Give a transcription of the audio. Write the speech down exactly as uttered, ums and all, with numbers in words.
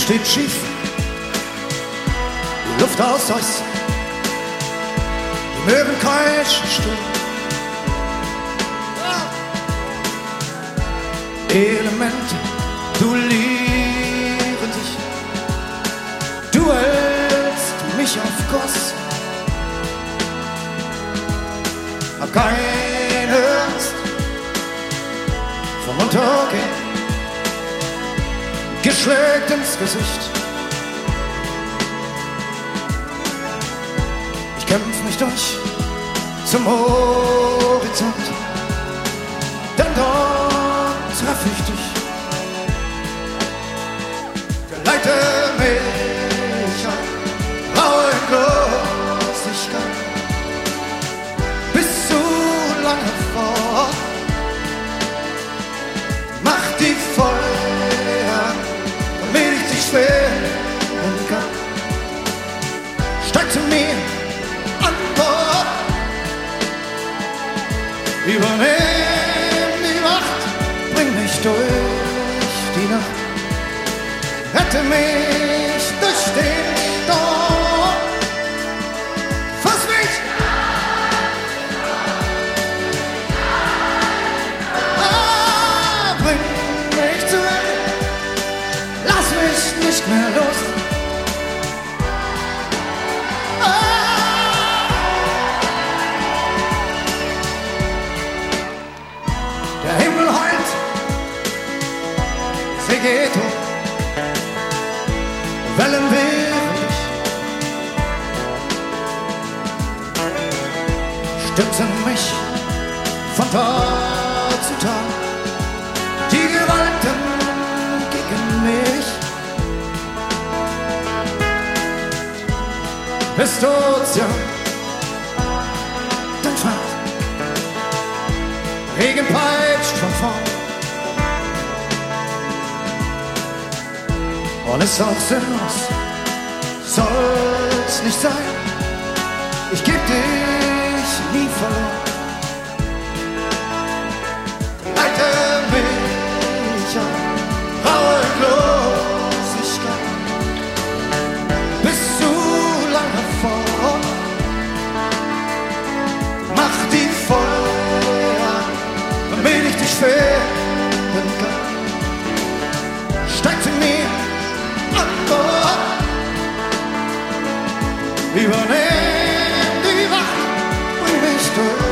steht schief, die Luft aus Eis, die Möwen kreischen still. Elemente duellieren sich, du hältst mich auf Kurs, hab keine Angst vom Untergehen, geschlägt ins Gesicht. Ich kämpf mich durch zum Horizont, denn dort treff ich dich. Geleite mich an raue Endlosigkeit bis zu lange fort. Mach die Feuer, damit ich dich schweren kann. Steig zu mir an Bord, übernehm die Macht, bring mich durch die Nacht, rette mich durch den Sturm. Fass mich, ah, bring mich zurück, lass mich nicht mehr los. Der Himmel heult, sie geht hoch, Wellen wehren dich, stützen mich von Tag zu Tag, die Gewalten gegen mich. Bist du Ozean, dann schwarz, Regen peitscht von vorn. Und ist auch sinnlos, soll's nicht sein. Ich geb dich nie verloren. Leite mich an raue Endlosigkeit bis zu lange fort. Mach die Feuer, damit ich dich finden kann. Steig zu mir an Bord, übernehm die Wacht, bring mich durch.